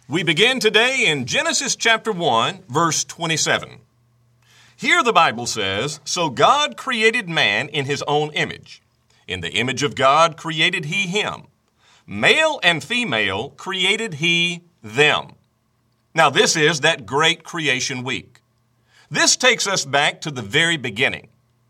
We begin today in Genesis chapter 1, verse 27. Here the Bible says, "So God created man in his own image. In the image of God created he him. Male and female created he them." Now this is that great creation week. This takes us back to the very beginning.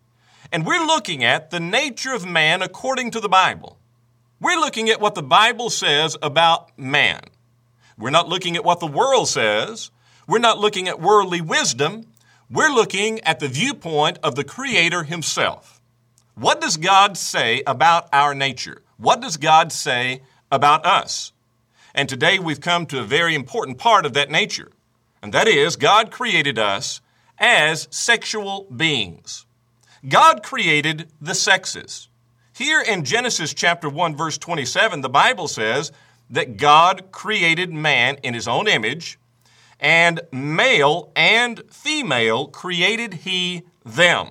And we're looking at the nature of man according to the Bible. We're looking at what the Bible says about man. We're not looking at what the world says. We're not looking at worldly wisdom. We're looking at the viewpoint of the Creator himself. What does God say about our nature? What does God say about us? And today we've come to a very important part of that nature. And that is, God created us as sexual beings. God created the sexes. Here in Genesis chapter 1, verse 27, the Bible says that God created man in his own image, and male and female created he them.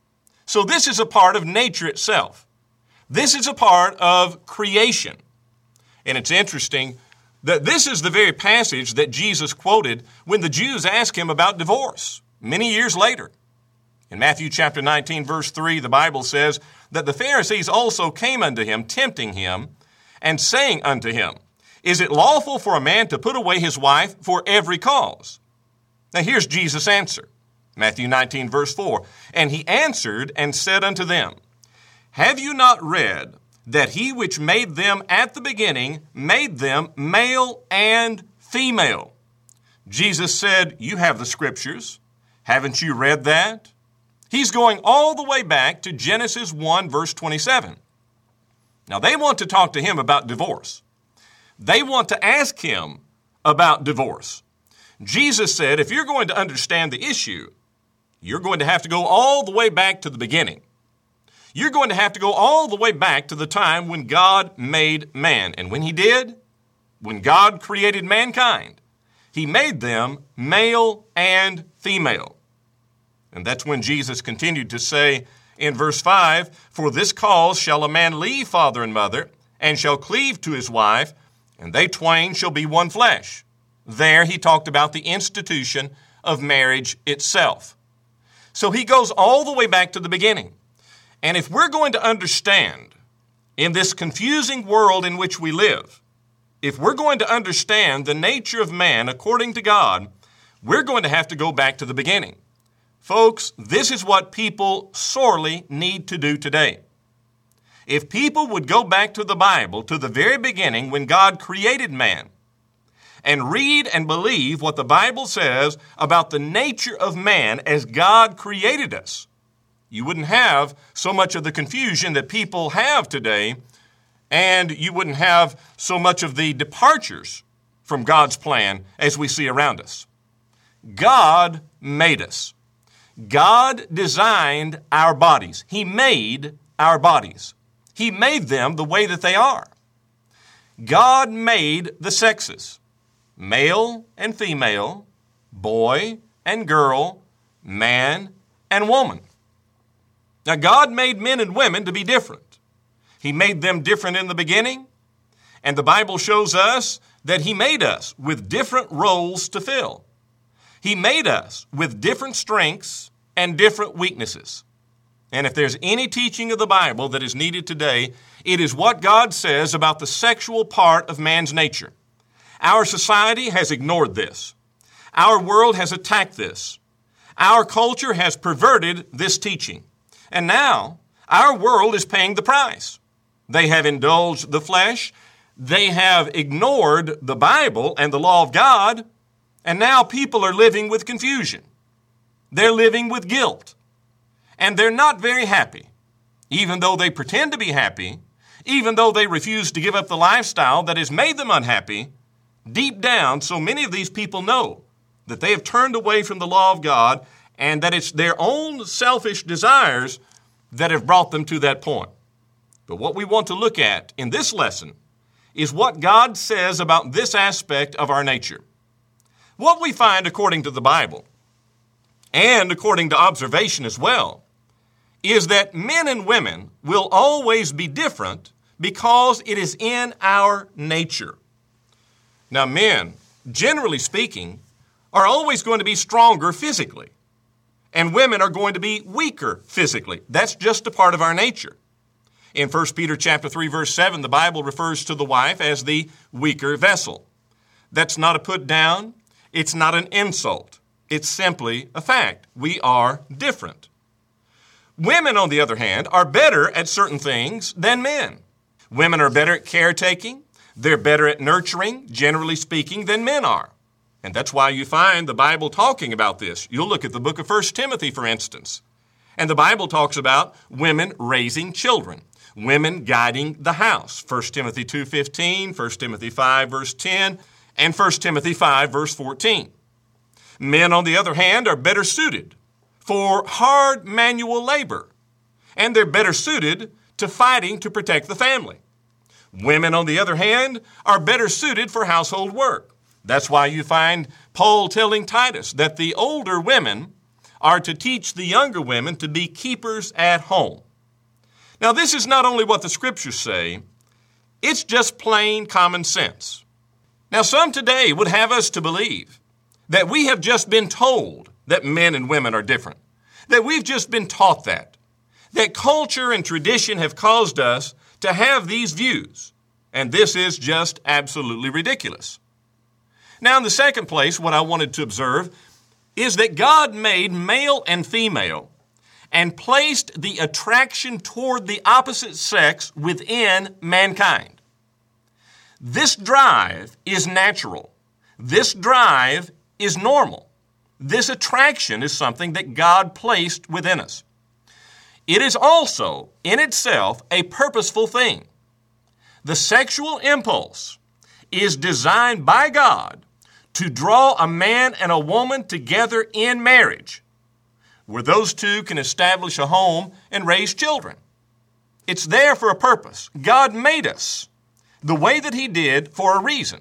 So this is a part of nature itself. This is a part of creation. And it's interesting that this is the very passage that Jesus quoted when the Jews asked him about divorce many years later. In Matthew chapter 19, verse 3, the Bible says that the Pharisees also came unto him, tempting him, and saying unto him, "Is it lawful for a man to put away his wife for every cause?" Now here's Jesus' answer. Matthew 19, verse 4, "And he answered and said unto them, Have you not read that he which made them at the beginning made them male and female?" Jesus said, "You have the scriptures. Haven't you read that?" He's going all the way back to Genesis 1, verse 27. Now they want to talk to him about divorce. They want to ask him about divorce. Jesus said, if you're going to understand the issue, you're going to have to go all the way back to the beginning. You're going to have to go all the way back to the time when God made man. And when he did, when God created mankind, he made them male and female. And that's when Jesus continued to say in verse 5, "For this cause shall a man leave father and mother, and shall cleave to his wife, and they twain shall be one flesh." There he talked about the institution of marriage itself. So he goes all the way back to the beginning. And if we're going to understand in this confusing world in which we live, if we're going to understand the nature of man according to God, we're going to have to go back to the beginning. Folks, this is what people sorely need to do today. If people would go back to the Bible, to the very beginning when God created man, and read and believe what the Bible says about the nature of man as God created us, you wouldn't have so much of the confusion that people have today, and you wouldn't have so much of the departures from God's plan as we see around us. God made us. God designed our bodies. He made our bodies. He made them the way that they are. God made the sexes, male and female, boy and girl, man and woman. Now, God made men and women to be different. He made them different in the beginning, and the Bible shows us that he made us with different roles to fill. He made us with different strengths and different weaknesses. And if there's any teaching of the Bible that is needed today, it is what God says about the sexual part of man's nature. Our society has ignored this. Our world has attacked this. Our culture has perverted this teaching. And now, our world is paying the price. They have indulged the flesh. They have ignored the Bible and the law of God. And now people are living with confusion. They're living with guilt. And they're not very happy. Even though they pretend to be happy, even though they refuse to give up the lifestyle that has made them unhappy, deep down, so many of these people know that they have turned away from the law of God and that it's their own selfish desires that have brought them to that point. But what we want to look at in this lesson is what God says about this aspect of our nature. What we find according to the Bible, and according to observation as well, is that men and women will always be different because it is in our nature. Now, men generally speaking, are always going to be stronger physically, and women are going to be weaker physically. That's just a part of our nature. In 1 Peter chapter 3, verse 7, the Bible refers to the wife as the weaker vessel. That's not a put down. It's not an insult. It's simply a fact. We are different. Women, on the other hand, are better at certain things than men. Women are better at caretaking. They're better at nurturing, generally speaking, than men are. And that's why you find the Bible talking about this. You'll look at the book of 1 Timothy, for instance. And the Bible talks about women raising children, women guiding the house. 1 Timothy 2:15, 1 Timothy 5, verse 10, and 1 Timothy 5, verse 14. Men, on the other hand, are better suited for hard manual labor, and they're better suited to fighting to protect the family. Women, on the other hand, are better suited for household work. That's why you find Paul telling Titus that the older women are to teach the younger women to be keepers at home. Now, this is not only what the Scriptures say, it's just plain common sense. Now, some today would have us to believe that we have just been told that men and women are different, that we've just been taught that culture and tradition have caused us to have these views, and this is just absolutely ridiculous. Now, in the second place, what I wanted to observe is that God made male and female and placed the attraction toward the opposite sex within mankind. This drive is natural. This drive is normal. This attraction is something that God placed within us. It is also, in itself, a purposeful thing. The sexual impulse is designed by God to draw a man and a woman together in marriage, where those two can establish a home and raise children. It's there for a purpose. God made us the way that He did for a reason.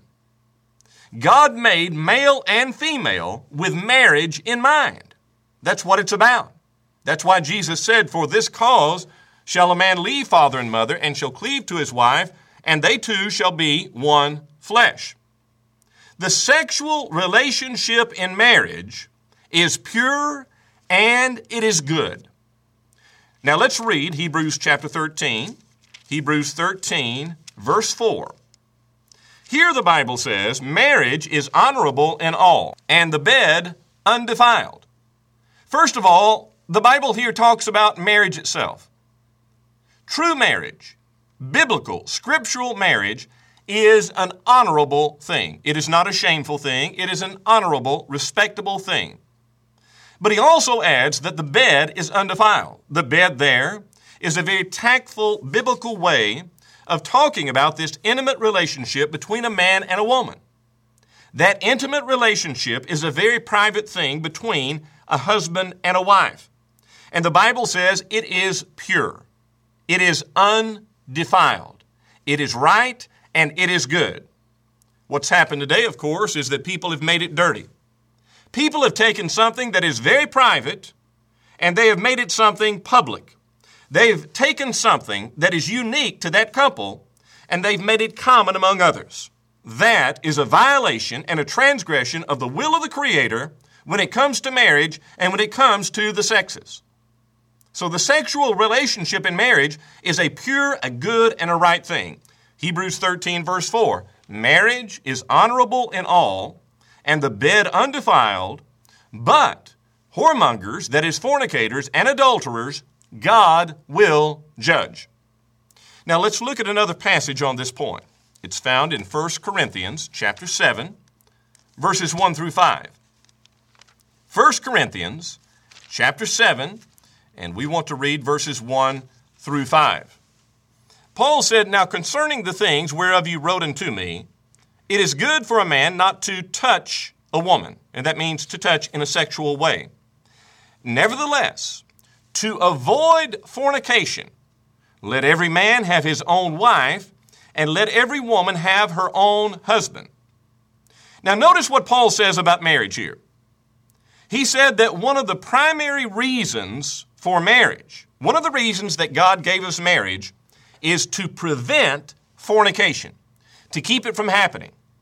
God made male and female with marriage in mind. That's what it's about. That's why Jesus said, "For this cause shall a man leave father and mother, and shall cleave to his wife, and they two shall be one flesh." The sexual relationship in marriage is pure and it is good. Now let's read Hebrews chapter 13. Hebrews 13, verse 4. Here the Bible says, "Marriage is honorable in all, and the bed undefiled." First of all, the Bible here talks about marriage itself. True marriage, biblical, scriptural marriage, is an honorable thing. It is not a shameful thing. It is an honorable, respectable thing. But he also adds that the bed is undefiled. The bed there is a very tactful, biblical way of talking about this intimate relationship between a man and a woman. That intimate relationship is a very private thing between a husband and a wife. And the Bible says it is pure. It is undefiled. It is right and it is good. What's happened today, of course, is that people have made it dirty. People have taken something that is very private and they have made it something public. They've taken something that is unique to that couple and they've made it common among others. That is a violation and a transgression of the will of the Creator when it comes to marriage and when it comes to the sexes. So the sexual relationship in marriage is a pure, a good, and a right thing. Hebrews 13, verse 4, "Marriage is honorable in all, and the bed undefiled, but whoremongers, that is fornicators, and adulterers, God will judge." Now let's look at another passage on this point. It's found in 1 Corinthians chapter 7, verses 1 through 5. 1 Corinthians chapter 7, and we want to read verses 1 through 5. Paul said, "Now concerning the things whereof you wrote unto me, it is good for a man not to touch a woman," and that means to touch in a sexual way. "Nevertheless, to avoid fornication, let every man have his own wife, and let every woman have her own husband." Now notice what Paul says about marriage here. He said that one of the primary reasons for marriage, one of the reasons that God gave us marriage, is to prevent fornication, to keep it from happening.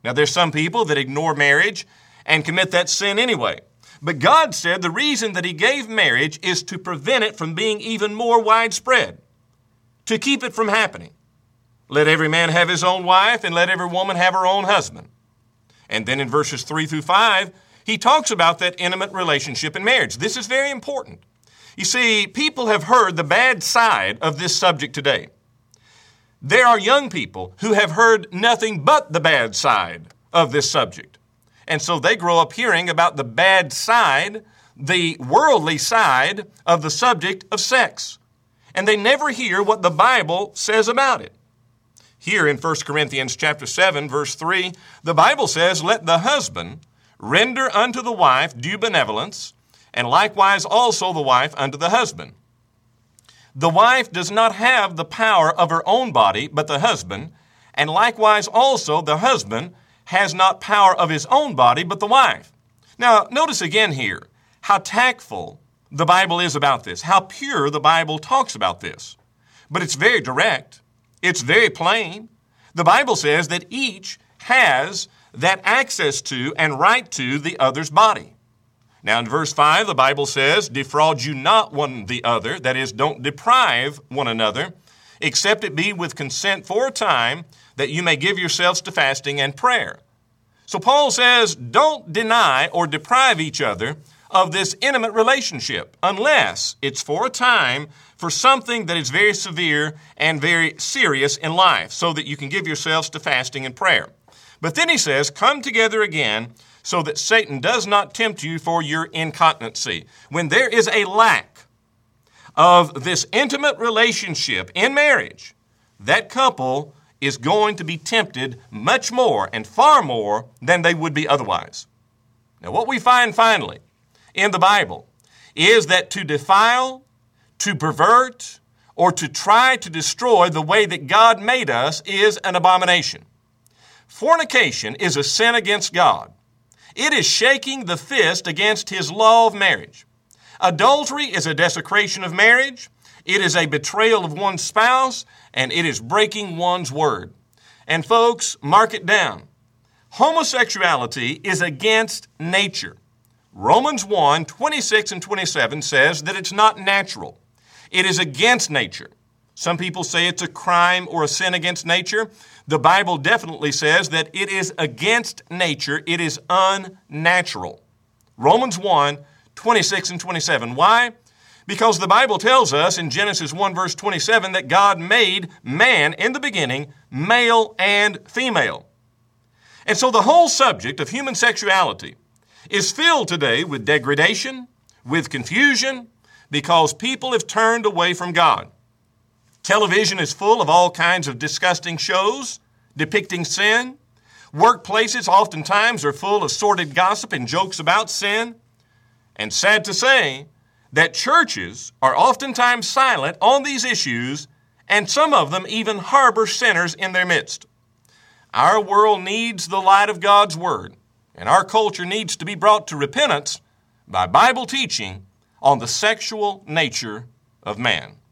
Now, there's some people that ignore marriage and commit that sin anyway. But God said the reason that He gave marriage is to prevent it from being even more widespread, to keep it from happening. Let every man have his own wife, and let every woman have her own husband. And then in verses 3 through 5, He talks about that intimate relationship in marriage. This is very important. You see, people have heard the bad side of this subject today. There are young people who have heard nothing but the bad side of this subject. And so they grow up hearing about the bad side, the worldly side of the subject of sex. And they never hear what the Bible says about it. Here in 1 Corinthians chapter 7, verse 3, the Bible says, "Let the husband render unto the wife due benevolence, and likewise also the wife unto the husband. The wife does not have the power of her own body, but the husband, and likewise also the husband has not power of his own body, but the wife." Now, notice again here how tactful the Bible is about this, how pure the Bible talks about this. But it's very direct. It's very plain. The Bible says that each has that access to and right to the other's body. Now in verse 5, the Bible says, "Defraud you not one the other," that is, don't deprive one another, "except it be with consent for a time, that you may give yourselves to fasting and prayer." So Paul says, don't deny or deprive each other of this intimate relationship unless it's for a time for something that is very severe and very serious in life, so that you can give yourselves to fasting and prayer. But then he says, "Come together again, so that Satan does not tempt you for your incontinency." When there is a lack of this intimate relationship in marriage, that couple is going to be tempted much more and far more than they would be otherwise. Now, what we find finally in the Bible is that to defile, to pervert, or to try to destroy the way that God made us is an abomination. Fornication is a sin against God. It is shaking the fist against His law of marriage. Adultery is a desecration of marriage. It is a betrayal of one's spouse, and it is breaking one's word. And folks, mark it down. Homosexuality is against nature. Romans 1, 26 and 27 says that it's not natural. It is against nature. Some people say it's a crime or a sin against nature. The Bible definitely says that it is against nature. It is unnatural. Romans 1, 26 and 27. Why? Because the Bible tells us in Genesis 1, verse 27, that God made man in the beginning, male and female. And so the whole subject of human sexuality is filled today with degradation, with confusion, because people have turned away from God. Television is full of all kinds of disgusting shows depicting sin. Workplaces oftentimes are full of sordid gossip and jokes about sin. And sad to say, that churches are oftentimes silent on these issues, and some of them even harbor sinners in their midst. Our world needs the light of God's Word, and our culture needs to be brought to repentance by Bible teaching on the sexual nature of man.